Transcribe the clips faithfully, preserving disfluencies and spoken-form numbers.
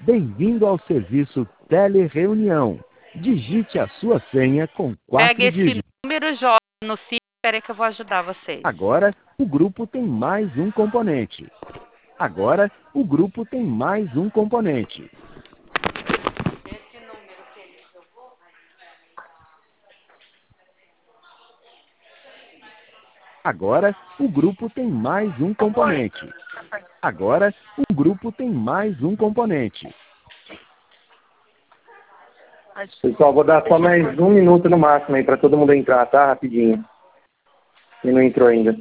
Bem-vindo ao serviço Telereunião. Digite a sua senha com quatro Pega esse dígitos. número, joga no sítio. Espera aí que eu vou ajudar vocês. Agora, o grupo tem mais um componente. Agora, o grupo tem mais um componente. Esse número que ele jogou. Agora, o grupo tem mais um componente. Agora, o grupo tem mais um componente. Pessoal, vou dar só mais um minuto no máximo aí para todo mundo entrar, tá? Rapidinho. Quem não entrou ainda.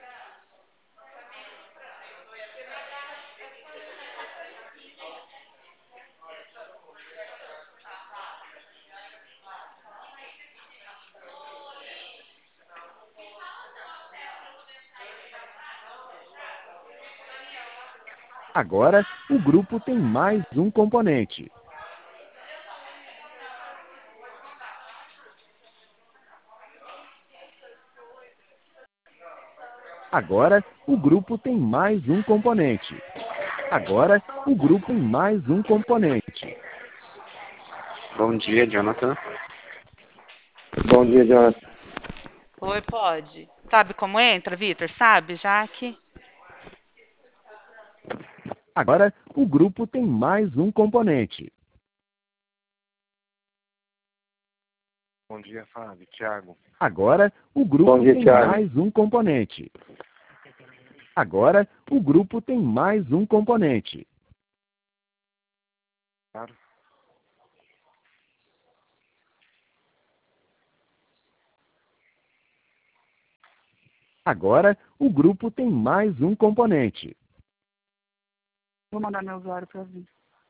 Agora, o grupo tem mais um componente. Agora, o grupo tem mais um componente. Agora, o grupo tem mais um componente. Bom dia, Jonathan. Bom dia, Jonathan. Oi, pode. Sabe como entra, Vitor? Sabe, Jaque? Agora, o grupo tem mais um componente. Bom dia, Fábio. Thiago. Agora, o grupo Bom dia, tem Thiago. mais um componente. Agora, o grupo tem mais um componente. Claro. Agora, o grupo tem mais um componente. Vou mandar meu usuário para vir.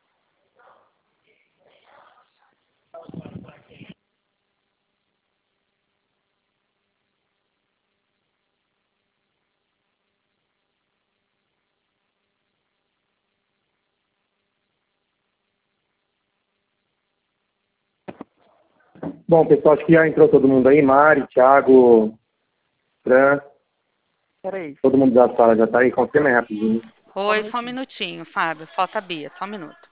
Bom, pessoal, acho que já entrou todo mundo aí. Mari, Thiago, Fran. Peraí. Todo mundo da sala já tá aí. Confirma aí rapidinho. Oi, só um minutinho, Fábio. Falta a Bia, só um minuto.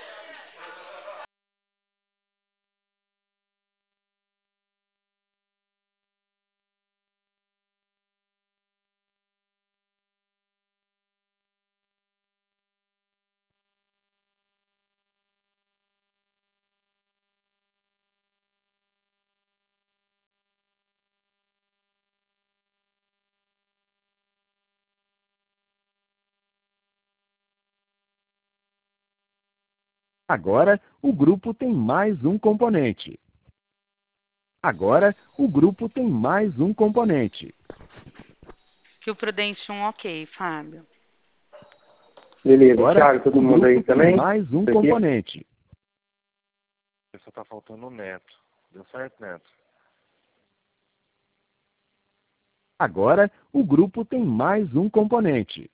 Agora, o grupo tem mais um componente. Agora, o grupo tem mais um componente. Rio Prudente um, ok, Fábio. Beleza, Agora, Thiago, todo o mundo aí grupo tem também? mais um Aqui. componente. Só tá faltando o Neto. Deu certo, Neto? Agora, o grupo tem mais um componente.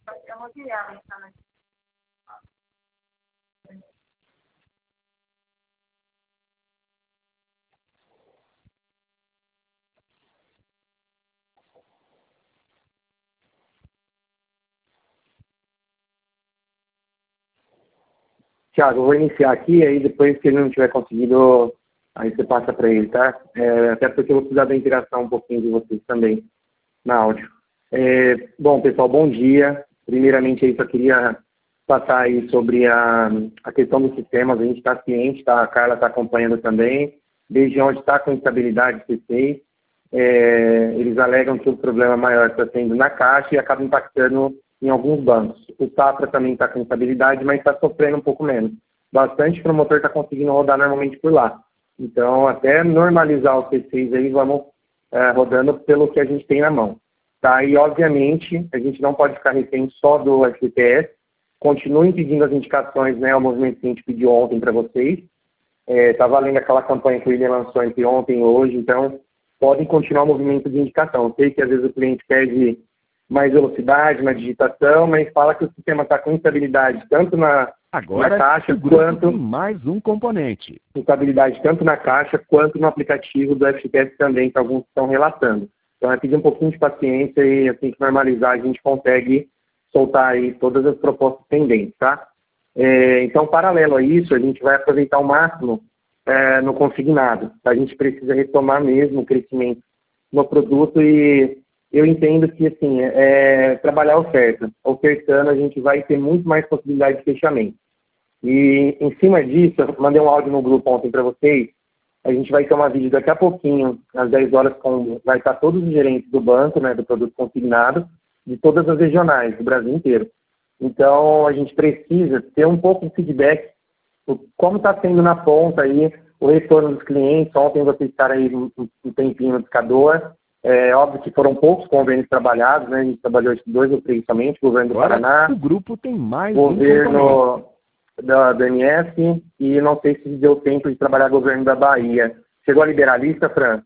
Thiago, eu vou iniciar aqui, aí depois, se ele não tiver conseguido, aí você passa para ele, tá? É, até porque eu vou precisar da interação um pouquinho de vocês também, na áudio. É, bom, pessoal, bom dia. Primeiramente, aí só queria passar aí sobre a, a questão dos sistemas. A gente está ciente, tá? A Carla está acompanhando também. Desde onde está com instabilidade C seis, é, eles alegam que o problema maior está sendo na caixa e acaba impactando em alguns bancos. O Safra também está com instabilidade, mas está sofrendo um pouco menos. Bastante promotor está conseguindo rodar normalmente por lá. Então, até normalizar o C seis aí, vamos é, rodando pelo que a gente tem na mão. Tá? E, obviamente, a gente não pode ficar refém só do F T S. Continuem pedindo as indicações, né, o movimento que a gente pediu ontem para vocês. Está é, valendo aquela campanha que o William lançou entre ontem e hoje, então podem continuar o movimento de indicação. Eu sei que às vezes o cliente pede mais velocidade na digitação, mas fala que o sistema está com instabilidade tanto na, Agora, na caixa o grupo quanto tem mais um componente. instabilidade tanto na caixa quanto no aplicativo do F T S também, que alguns estão relatando. Então, é pedir um pouquinho de paciência e assim que normalizar, a gente consegue soltar aí todas as propostas pendentes, tá? É, então, paralelo a isso, a gente vai aproveitar o máximo é, no consignado. A gente precisa retomar mesmo o crescimento no produto e eu entendo que, assim, é, trabalhar a oferta. Ofertando, a gente vai ter muito mais possibilidade de fechamento. E, em cima disso, eu mandei um áudio no grupo ontem para vocês. A gente vai ter uma vídeo daqui a pouquinho, às dez horas, com, vai estar todos os gerentes do banco, né, do produto consignado, de todas as regionais, do Brasil inteiro. Então, a gente precisa ter um pouco de feedback, como está sendo na ponta aí, o retorno dos clientes. Ontem vocês ficaram aí um, um tempinho no Pescador. É óbvio que foram poucos convênios trabalhados, né? A gente trabalhou dois ou três somente, governo do Agora, Paraná, o grupo tem mais governo um da, da M S e não sei se deu tempo de trabalhar governo da Bahia. Chegou a liberalista, Fran?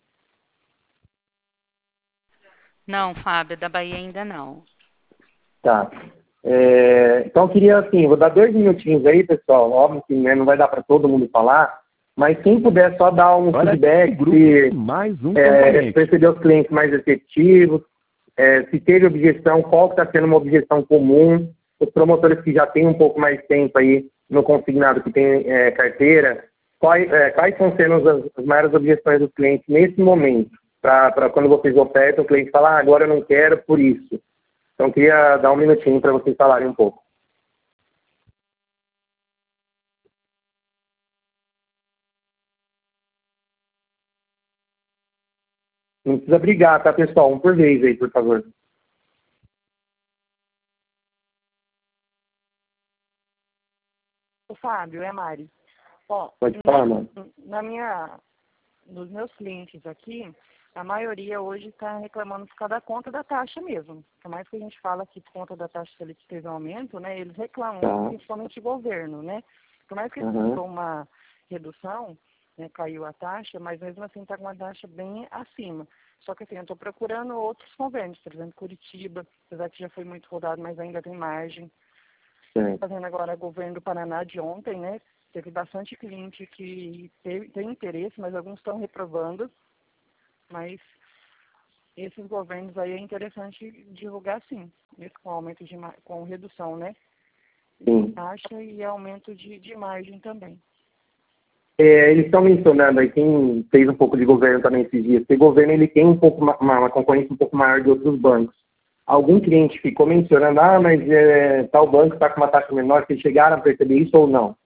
Não, Fábio, da Bahia ainda não. Tá. É, então, eu queria, assim, vou dar dois minutinhos aí, pessoal. Óbvio que, né, não vai dar para todo mundo falar, mas quem puder só dar um Agora, feedback, o grupo se tem mais um é, componente. perceber os clientes mais efetivos, é, se teve objeção, qual está sendo uma objeção comum, os promotores que já têm um pouco mais de tempo aí no consignado, que tem é, carteira, quais, é, quais estão sendo as, as maiores objeções dos clientes nesse momento, para quando vocês ofertam, o cliente fala, ah, agora eu não quero por isso. Então, queria dar um minutinho para vocês falarem um pouco. Não precisa brigar, tá, pessoal? Um por vez aí, por favor. Ô, Fábio, é a Mari. Ó, Pode falar, mano. na minha, nos meus clientes aqui, a maioria hoje está reclamando por causa da conta da taxa mesmo. Por mais que a gente fala que por conta da taxa ele teve um aumento, né? Eles reclamam, Tá. principalmente o governo, né? Por mais que Uhum. eles tenham uma redução, né, caiu a taxa, mas mesmo assim está com uma taxa bem acima. Só que assim, eu estou procurando outros convênios, por exemplo, Curitiba, apesar que já foi muito rodado, mas ainda tem margem. Certo. Fazendo agora o governo do Paraná de ontem, né? Teve bastante cliente que teve, tem interesse, mas alguns estão reprovando. Mas esses governos aí é interessante divulgar sim, mesmo com aumento de ma- com redução, né? Sim. Taxa e aumento de, de margem também. É, eles estão mencionando aí, quem fez um pouco de governo também esses dias, que o governo ele tem um pouco uma, uma concorrência um pouco maior de outros bancos. Algum cliente ficou mencionando, ah, mas é, tal banco está com uma taxa menor, vocês chegaram a perceber isso ou não?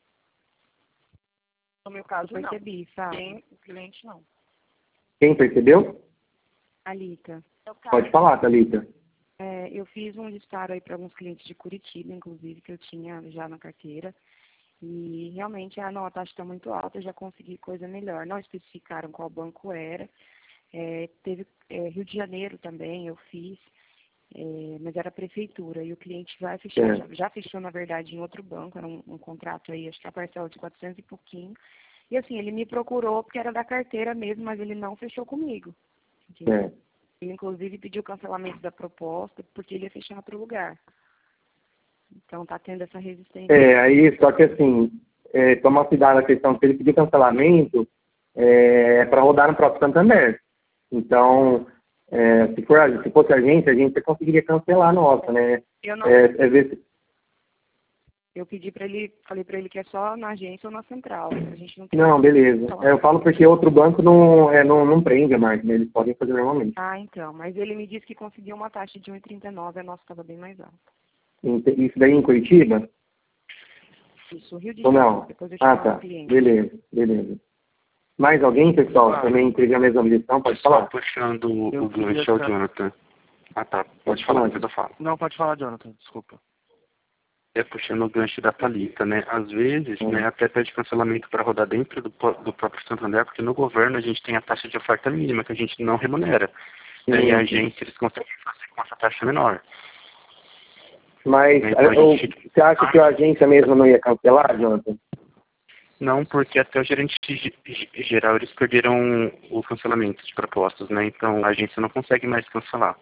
No meu caso, não. Percebi, sabe? Tem cliente não. Quem percebeu? Alita, Pode falar, Thalita. é, eu fiz um disparo aí para alguns clientes de Curitiba, inclusive, que eu tinha já na carteira. E realmente, ah, não, a taxa está muito alta, eu já consegui coisa melhor. Não especificaram qual banco era. É, teve é, Rio de Janeiro também, eu fiz, é, mas era a prefeitura. E o cliente vai fechar, É. já, já fechou, na verdade, em outro banco, era um, um contrato aí, acho que a parcela de quatrocentos e pouquinho. E assim, ele me procurou porque era da carteira mesmo, mas ele não fechou comigo. Entendeu? É. Ele, inclusive, pediu cancelamento da proposta porque ele ia fechar em outro lugar. Então, está tendo essa resistência. É, aí, só que assim, é, tomar cuidado na questão que ele pediu cancelamento é, para rodar no próprio Santander. Então, é, se, for, a- se fosse a gente, a gente conseguiria cancelar a nossa, né? Eu não, É, é ver se- eu pedi para ele, falei para ele que é só na agência ou na central. A gente não tem. Não, beleza. É, eu falo porque outro banco não, é, não, não prende a margem, né? Eles podem fazer normalmente. Ah, então. Mas ele me disse que conseguiu uma taxa de um vírgula trinta e nove, a nossa estava bem mais alta. Isso daí em Curitiba? Isso, Rio de Ou Janeiro. não? Depois eu Ah, chamo tá. o cliente. Beleza, beleza. Mais alguém, pessoal, Ah, também teve a mesma objeção? Pode Só falar. puxando o Eu gancho queria ao sa- Jonathan. Ah, tá. Pode Pode falar, falar. depois eu falo. Não, pode falar, Jonathan, desculpa. É puxando o gancho da Thalita, né? Às vezes, Hum. né, até pede cancelamento para rodar dentro do, po- do próprio Santander, porque no governo a gente tem a taxa de oferta mínima, que a gente não remunera. Sim. Né, e a agência, eles conseguem fazer com essa taxa menor. Mas Então, a eu- gente- você acha que a agência mesmo não ia cancelar, Jonathan? Não, porque até o gerente ge- ge- geral, eles perderam o cancelamento de propostas, né? Então, a agência não consegue mais cancelar.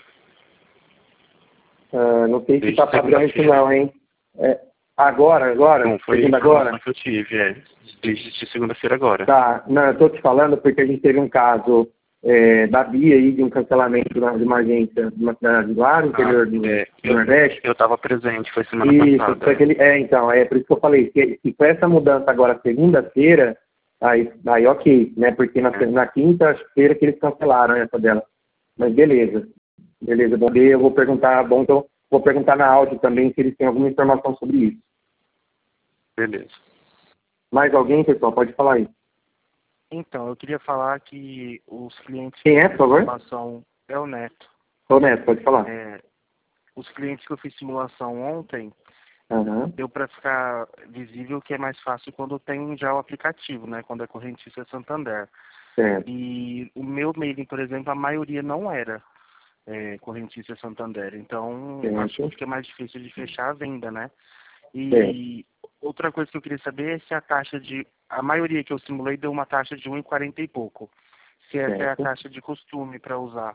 Ah, não sei se Desde está padrão isso segunda-feira. não, hein? É, agora, agora? Não, foi a Segundo informação agora? que eu tive, é. Desde segunda-feira agora. Tá, não, eu estou te falando porque a gente teve um caso é, da Bia aí de um cancelamento de uma agência de uma cidade lá no interior Ah, do, é, do eu, Nordeste. eu estava presente, foi semana Isso, passada. foi aquele, é, então, é por isso que eu falei, que, que com essa mudança agora segunda-feira, aí, aí ok, né? Porque na, na quinta-feira que eles cancelaram essa dela. Mas beleza, beleza, bom, eu vou perguntar, bom, então vou perguntar na áudio também se eles têm alguma informação sobre isso. Beleza. Mais alguém, pessoal? Pode falar aí. Então, eu queria falar que os clientes... Quem é, por favor? Simulação é o Neto. Ô, Neto, pode falar. É, os clientes que eu fiz simulação ontem, Uhum. deu para ficar visível que é mais fácil quando tem já o aplicativo, né? Quando é correntista Santander. Certo. E o meu mailing, por exemplo, a maioria não era é, correntista Santander. Então, Certo. acho que fica mais difícil de fechar a venda, né? E Certo. outra coisa que eu queria saber é se a taxa de... A maioria que eu simulei deu uma taxa de um e quarenta e pouco. Se essa Certo. é a taxa de costume para usar.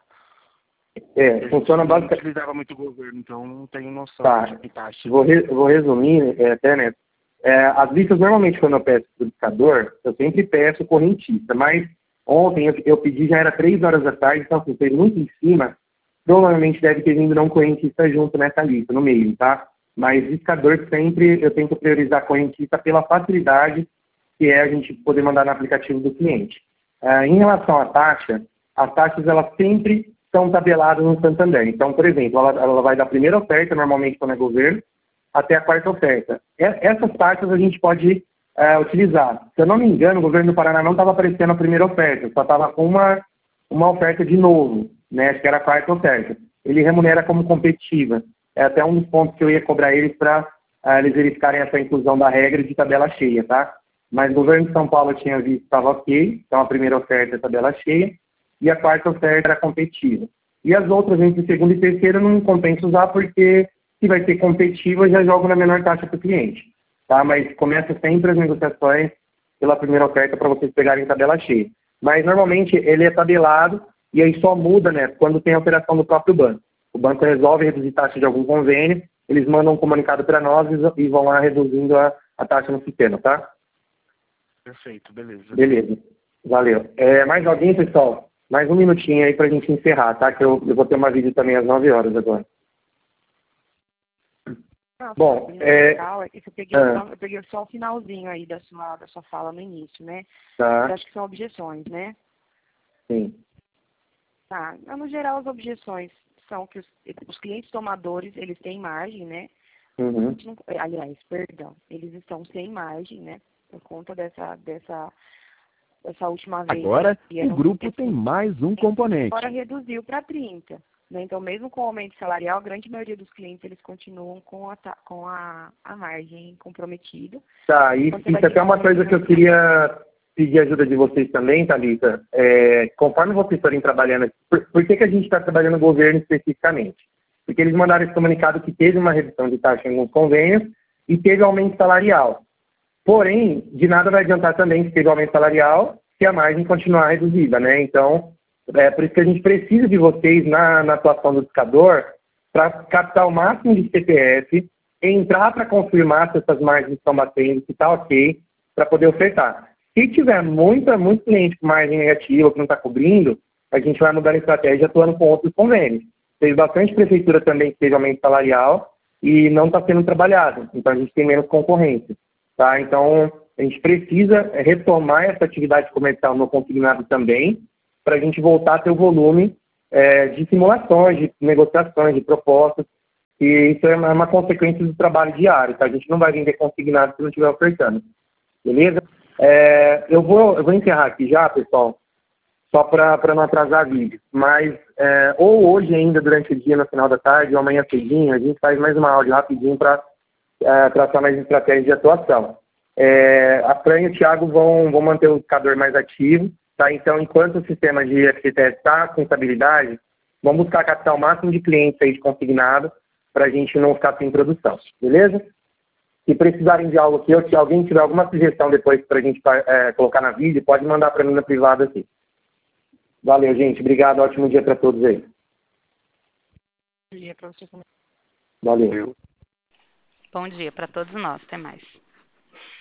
É, funciona basicamente. basicamente... Eu utilizava muito o governo, então não tenho noção Tá. de que taxa. Vou, re, vou resumir, é, até, né? É, as listas, normalmente, quando eu peço para o buscador, eu sempre peço correntista, mas ontem eu, eu pedi, já era três horas da tarde, então, assim, foi muito em cima, provavelmente deve ter vindo não correntista junto nessa lista, no meio, tá? Mas buscador sempre eu tento priorizar correntista pela facilidade que é a gente poder mandar no aplicativo do cliente. Uh, em relação à taxa, as taxas elas sempre são tabeladas no Santander. Então, por exemplo, ela, ela vai da primeira oferta, normalmente quando é governo, até a quarta oferta. Essas taxas a gente pode uh, utilizar. Se eu não me engano, o governo do Paraná não estava aparecendo a primeira oferta, só estava com uma, uma oferta de novo, né? Acho que era a quarta oferta. Ele remunera como competitiva. É até um dos pontos que eu ia cobrar eles para uh, eles verificarem essa inclusão da regra de tabela cheia, tá? Mas o governo de São Paulo eu tinha visto que estava ok, então a primeira oferta é tabela cheia, e a quarta oferta era competitiva. E as outras, entre segunda e terceira, não compensa usar, porque se vai ser competitiva, eu já jogo na menor taxa para o cliente. Tá? Mas começa sempre as negociações pela primeira oferta para vocês pegarem tabela cheia. Mas normalmente ele é tabelado, e aí só muda, né, quando tem alteração do próprio banco. O banco resolve reduzir taxa de algum convênio, eles mandam um comunicado para nós e vão lá reduzindo a, a taxa no sistema, tá? Perfeito, beleza. Beleza, valeu. É, mais alguém, pessoal? Mais um minutinho aí pra gente encerrar, tá? Que eu, eu vou ter uma vídeo também às nove horas agora. Não, Bom, é... é... é que eu, peguei ah. só, eu peguei só o finalzinho aí da sua, da sua fala no início, né? Tá. Eu acho que são objeções, né? Sim. Tá. No geral, as objeções são que os, os clientes tomadores, eles têm margem, né? Uhum. Aliás, perdão, eles estão sem margem, né? Por conta dessa, dessa, dessa última vez. Agora, o grupo tem mais um componente. Agora reduziu para trinta. Né? Então, mesmo com o aumento salarial, a grande maioria dos clientes, eles continuam com a, com a, a margem comprometida. Tá, isso, isso é até uma coisa que eu queria pedir ajuda de vocês também, Thalita. É, conforme vocês forem trabalhando, por, por que, que a gente está trabalhando no governo especificamente? Porque eles mandaram esse comunicado que teve uma redução de taxa em alguns convênios e teve aumento salarial. Porém, de nada vai adiantar também se teve aumento salarial se a margem continuar reduzida, né? Então, é por isso que a gente precisa de vocês na, na atuação do buscador para captar o máximo de C P F, entrar para confirmar se essas margens estão batendo, se está ok, para poder ofertar. Se tiver muita, muito cliente com margem negativa, que não está cobrindo, a gente vai mudar a estratégia atuando com outros convênios. Teve bastante prefeitura também que teve aumento salarial e não está sendo trabalhado, então a gente tem menos concorrência. Tá? Então, a gente precisa retomar essa atividade comercial no consignado também, para a gente voltar a ter o volume é, de simulações, de negociações, de propostas, e isso é uma, uma consequência do trabalho diário, tá? A gente não vai vender consignado se não estiver ofertando, beleza? É, eu, vou, eu vou encerrar aqui já, pessoal, só para não atrasar vídeo, mas é, ou hoje ainda, durante o dia, no final da tarde, ou amanhã cedinho, a gente faz mais uma áudio rapidinho para É, traçar mais estratégias de atuação. É, a Fran e o Thiago vão, vão manter o buscador mais ativo, tá? Então, enquanto o sistema de F G T S está com estabilidade, vamos buscar captar o máximo de clientes aí de consignado para a gente não ficar sem produção, beleza? Se precisarem de algo aqui, ou se alguém tiver alguma sugestão depois para a gente é, colocar na vídeo, pode mandar para mim na privada aqui. Valeu, gente. Obrigado. Ótimo dia para todos aí. Bom dia para você também. Valeu. Bom dia para todos nós. Até mais.